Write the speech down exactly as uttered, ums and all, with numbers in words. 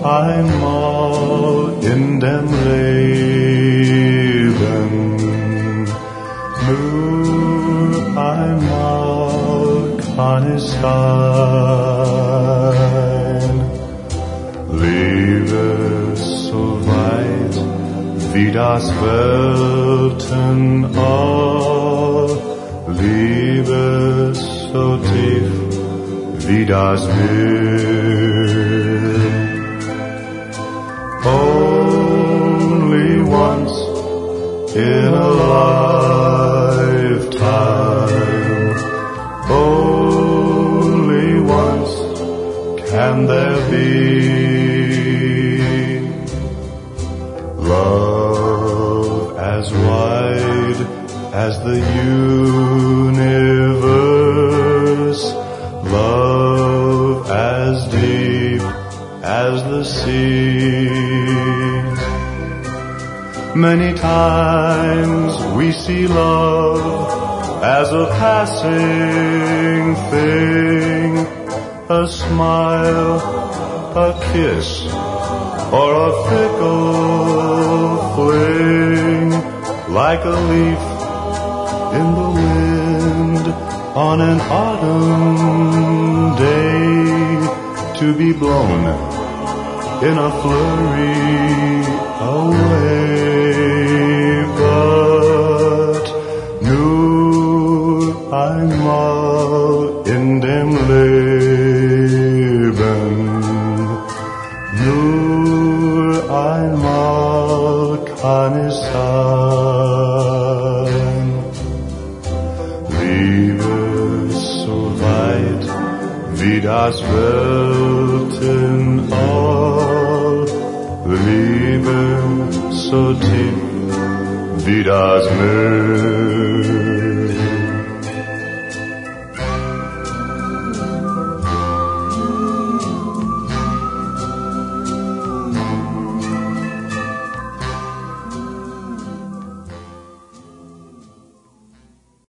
einmal in dem Leben, nur einmal kann es sein. Liebe so weit wie das Weltenall, Liebe so tief wie das Meer. Only once in a lifetime, only once can there be love as wide as the universe, love as deep as the sea. Many times we see love as a passing thing, a smile, a kiss, or a fickle fling, like a leaf in the wind on an autumn day, to be blown in a flurry away. But nur einmal in dem Leben, nur einmal kann es sein. Liebe so weit wie das Weltenall, Liebe so tief wie das Meer.